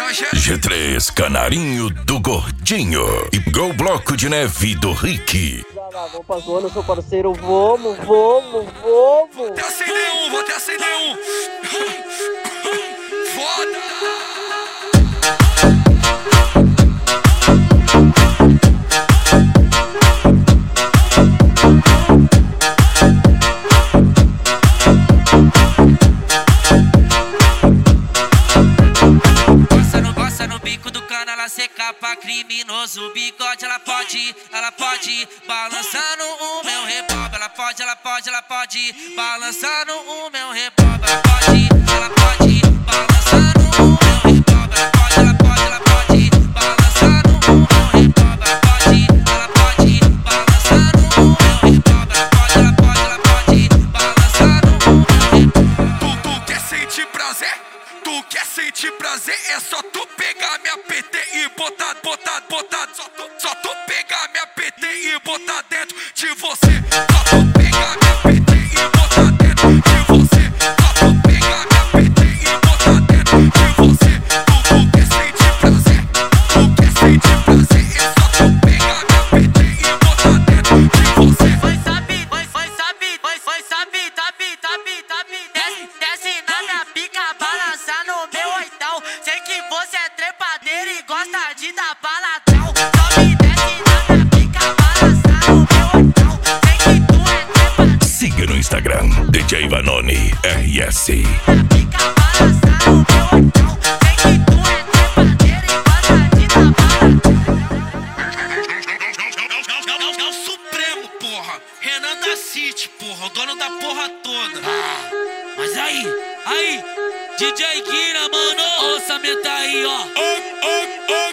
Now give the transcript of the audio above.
G3, Canarinho do Gordinho. E Go Bloco de Neve do Rick. Vou pra zona, seu parceiro, vamos. Vou até acender um. Foda! Passa no bico do cano, ela seca pra criminoso. O bigode, ela pode balançando o meu rebob. Ela pode balançando o meu rebob. Ela pode balançando o meu rebob. Ela pode balançando o meu rebob. Ela pode balançando o meu rebob. Ela pode balançando o meu rebob. Tu quer sentir prazer? Tu quer sentir prazer? É só tu pegar minha PT e botar. Só tu pegar minha PT e botar dentro de você. Só tu pegar minha PT e botar dentro de você. Só tu pegar minha PT e botar dentro de você. Tu quer sentir prazer? Tu quer sentir prazer? É só tu pegar minha PT e botar dentro de você. Desce na minha pica, balança no meu oitão. Sei que você é trepadeiro e gosta de dar baladão. Sobe e desce na minha pica, balança no meu oitão. Sei que tu é trepadeiro. Siga no Instagram, DJ Vanoni RS. Pica, balança no meu oitão. Sei que tu é trepadeiro e gosta de dar baladão. É o Supremo, porra. Renan da City, porra. O dono da porra toda. Mas aí, DJ Guina, mano, o orçamento aí, ó.